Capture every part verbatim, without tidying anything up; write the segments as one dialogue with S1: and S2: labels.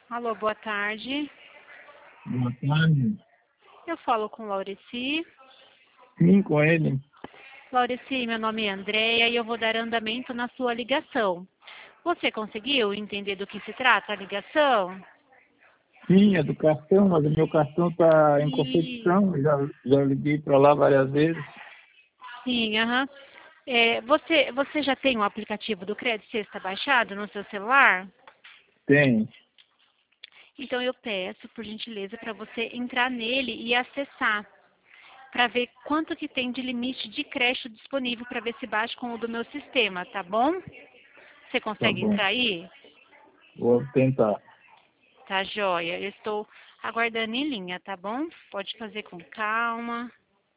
S1: Alô, boa tarde.
S2: Boa tarde.
S1: Eu falo com Laureci.
S2: Sim, com ele.
S1: Laureci, meu nome é Andréia e eu vou dar andamento na sua ligação. Você conseguiu entender do que se trata a ligação?
S2: Sim, é do cartão, mas o meu cartão está em
S1: E...
S2: confecção. Já, já liguei para lá várias vezes.
S1: Sim, aham. É, você, você já tem o aplicativo do Crédito Sexta baixado no seu celular?
S2: Tem.
S1: Então eu peço, por gentileza, para você entrar nele e acessar, para ver quanto que tem de limite de crédito disponível, para ver se bate com o do meu sistema, tá bom? Você
S2: Tá
S1: consegue
S2: bom.
S1: entrar aí?
S2: Vou tentar.
S1: Tá joia. Eu estou aguardando em linha, tá bom? Pode fazer com calma.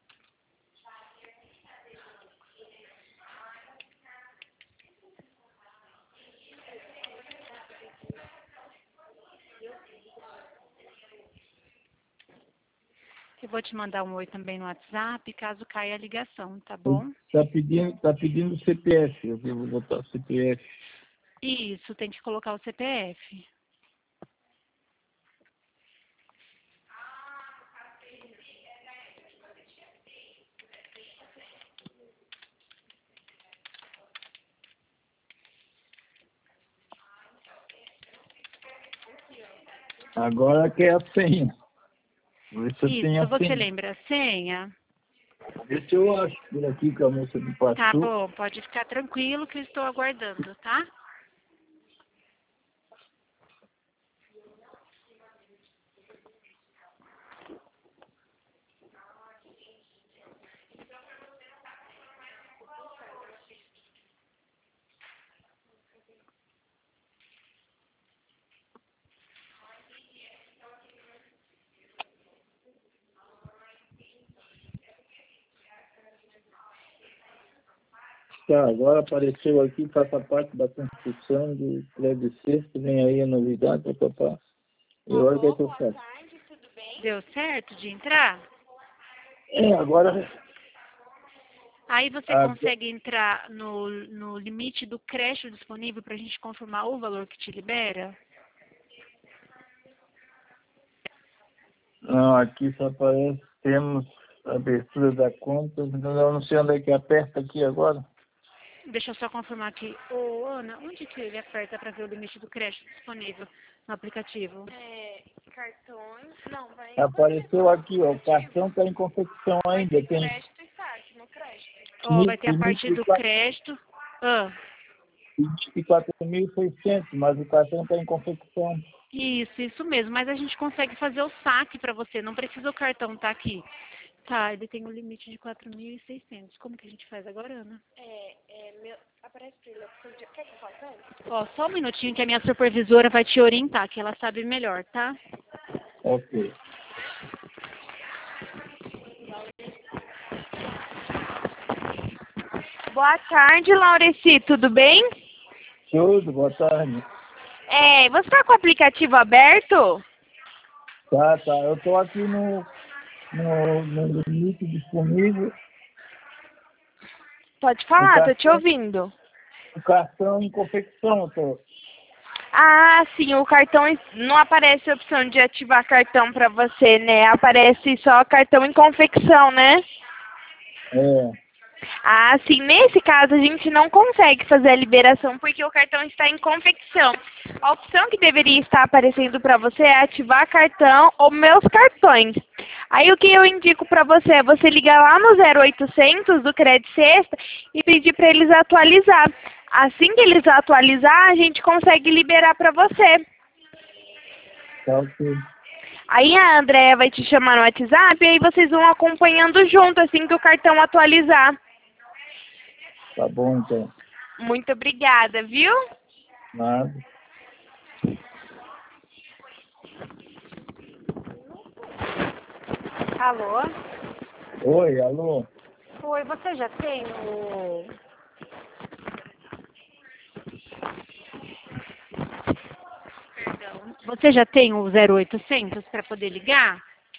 S1: Eu vou te mandar um oi também no WhatsApp, caso caia a ligação, tá bom?
S2: Está pedindo, tá pedindo C P F. Eu vou botar o C P F.
S1: Isso, tem que colocar o C P F.
S2: Agora que é a senha. Vê se eu tenho
S1: Isso,
S2: a
S1: você
S2: senha.
S1: lembra a senha?
S2: Vê se eu acho por aqui que a moça me
S1: Tá
S2: passou.
S1: bom, pode ficar tranquilo que eu estou aguardando, tá?
S2: Tá, agora apareceu aqui, faça parte da construção do Crédito Sexta. Vem aí a novidade, papapá. E olha o que é que eu faço.
S1: Deu certo de entrar?
S2: É, agora...
S1: Aí você
S2: a-
S1: consegue entrar no, no limite do crédito disponível para a gente confirmar o valor que te libera?
S2: Não, aqui só aparece, temos abertura da conta. Eu não sei onde é que aperta aqui agora.
S1: Deixa eu só confirmar aqui. Ô, Ana, onde que ele aperta para ver o limite do crédito disponível no aplicativo?
S3: É, cartões. Não, vai.
S2: Apareceu aqui, ó, o cartão está em confecção
S3: Vai ter
S2: ainda. Tem
S3: crédito e saque no crédito.
S1: Ó, vai ter a parte
S2: limite
S1: do crédito. Ah,
S2: de vinte e quatro mil e seiscentos, mas o cartão está em confecção.
S1: isso, isso mesmo. Mas a gente consegue fazer o saque para você. Não precisa o cartão estar aqui. Tá, ele tem um limite de quatro mil e seiscentos. Como que a gente faz agora, Ana?
S3: É, é, meu. Aparece pra ele. Por dia. Quer que eu faça antes?
S1: Ó, só um minutinho que a minha supervisora vai te orientar, que ela sabe melhor, tá?
S2: Ok.
S3: Boa tarde, Laureci, tudo bem?
S2: Tudo, boa tarde.
S3: É, você tá com o aplicativo aberto?
S2: Tá, tá. Eu estou aqui no, no, no limite disponível.
S3: Pode
S2: O
S3: falar, tô te
S2: cartão,
S3: ouvindo.
S2: o cartão em confecção, eu tô.
S3: Ah, sim, o cartão não aparece a opção de ativar cartão pra você, né? Aparece só cartão em confecção, né?
S2: É.
S3: Ah, sim, nesse caso a gente não consegue fazer a liberação porque o cartão está em confecção. A opção que deveria estar aparecendo para você é ativar cartão ou meus cartões. Aí o que eu indico para você é você ligar lá no zero oitocentos do Crédito Sexta e pedir para eles atualizar. Assim que eles atualizar, a gente consegue liberar para você.
S2: Tá ok.
S3: Aí a Andréia vai te chamar no WhatsApp e aí vocês vão acompanhando junto assim que o cartão atualizar.
S2: Tá bom, então.
S3: Muito obrigada, viu?
S2: Nada.
S1: Alô?
S2: Oi, alô?
S1: Oi, você já tem o... Perdão. Você já tem o zero oitocentos para poder ligar?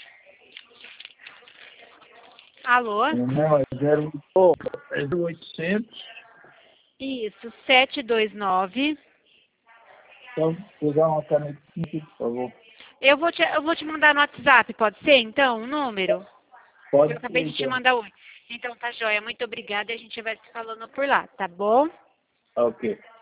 S1: Alô?
S2: Não, é zero, oh, é zero oitocentos,
S1: Isso, sete dois nove,
S2: Então, usar uma canetinha aqui, por favor.
S1: Eu vou te, eu vou te mandar no WhatsApp, pode ser então, o número?
S2: Pode
S1: Eu acabei
S2: ser,
S1: de te
S2: então.
S1: mandar hoje. Então tá joia, muito obrigada e a gente vai se falando por lá, tá bom?
S2: Ok.